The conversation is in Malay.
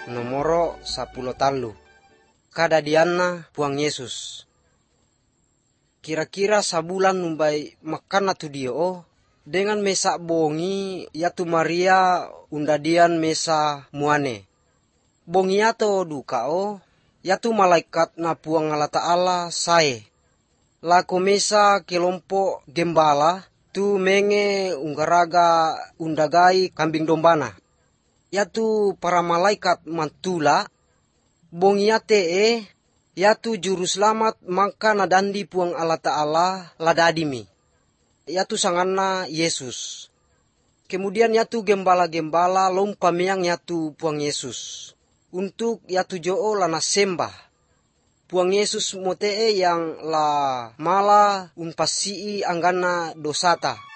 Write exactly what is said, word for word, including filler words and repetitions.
nomoro sepuluh talu. Kadadianna puang Yesus. Kira-kira sabulan numbai makan tu dia oh. Dengan mesa bongi yatu Maria undadian mesa muane. Bongi ato duka oh. Yatu malaikat na puang Allah Ta'ala sae. Lako mesa kelompok gembala tu menge unggaraga undagai kambing dombana. Yatu para malaikat mantula. Bongiate e, yatu juru selamat mangka nadandi puang Allah Ta'ala ladadimi. Yatu sanganna Yesus. Kemudian yatu gembala-gembala lompa meang yatu puang Yesus. Untuk yatu jo'o lana sembah. Puang Yesus mote'e yang la mala unpasi'i anggana dosata.